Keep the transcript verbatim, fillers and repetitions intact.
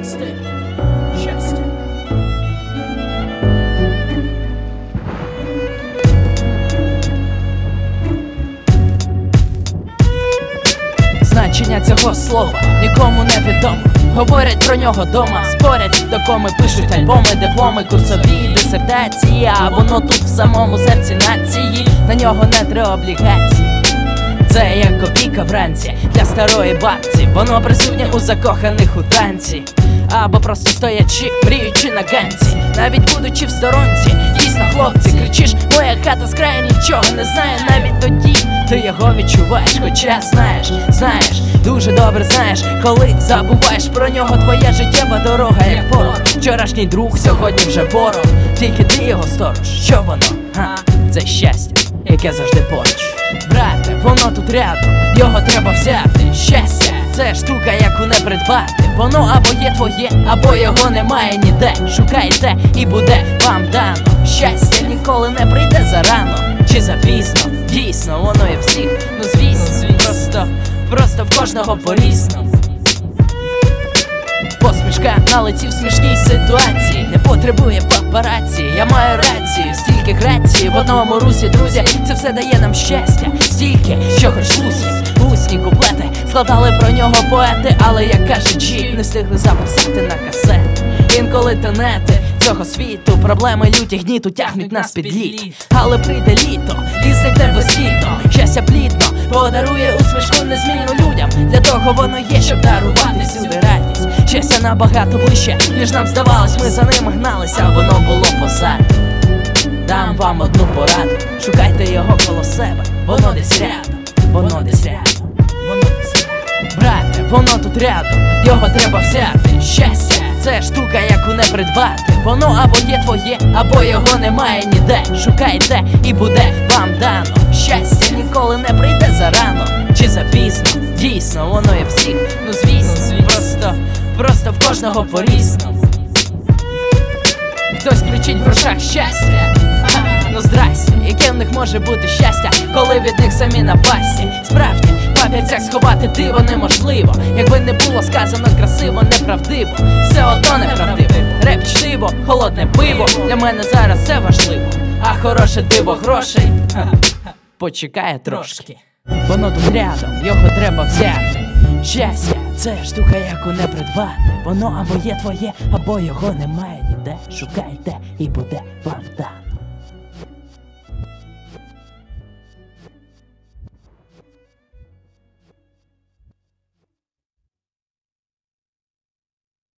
щастя, щастя. Значення цього слова нікому не відомо. Говорять про нього дома, спорять, до коми пишуть альбоми, дипломи, курсові дисертації. А воно тут в самому серці нації, на нього не треба облігації. Це як копійка вранці для старої бабці. Воно присутнє у закоханих у танці, або просто стоячи, мріючи на ганці. Навіть будучи в сторонці, дійсно хлопці, кричиш: моя хата з краю нічого не знає. Навіть тоді ти його відчуваєш, хоча знаєш, знаєш, дуже добре знаєш, коли забуваєш про нього, твоя життєва дорога як порох. Вчорашній друг, сьогодні вже ворог. Тільки ти його сторож, що воно? Га, це щастя, яке завжди поруч. Брате, воно тут рядом, його треба взяти. Щастя, це штука, яку не придбати. Воно або є твоє, або його немає ніде. Шукайте і буде вам дано. Щастя ніколи не прийде зарано чи запізно. Дійсно, воно є всіх, ну звісно, просто, просто в кожного по-різному. Посмішка на лиці в смішній ситуації не потребує папараці. Я маю рацію, стільки грації в одному русі, друзі. Це все дає нам щастя, стільки, що хоч лусі. Усні куплети складали про нього поети, але, як каже Джі, не встигли записати на касети. Інколи тенети цього світу, проблеми люті гніту тягнуть нас під лід. Але прийде літо, і зникне без літо. Щастя плідно подарує усмішку незмінну людям. Для того воно є, щоб дарувати всюди радість. Щастя набагато ближче, ніж нам здавалось. Ми за ним гналися, а воно було позаду. Дам вам одну пораду: шукайте його коло себе. Воно десь рядом, воно десь рядом, воно десь рядом. Брате, воно тут рядом, його треба взяти. Щастя, це штука, яку не придбати. Воно або є твоє, або його немає ніде. Шукайте і буде вам дано. Щастя ніколи не прийде зарано чи запізно. Дійсно, воно є всіх, ну звісно, просто, просто в кожного по-різному. Хтось кричить в грошах щастя, ха, ну здрасте, яке в них може бути щастя, коли від них самі на пасі. Справді, пам'ять як сховати диво неможливо. Якби не було сказано красиво, неправдиво, все одно неправдиво. Реп, чтиво, холодне пиво, для мене зараз це важливо. А хороше диво грошей почекає трошки. Воно тут рядом, його треба взяти. Щастя, це штука, яку не придбати. Воно або є твоє, або його немає ніде. Шукайте і буде вам дано.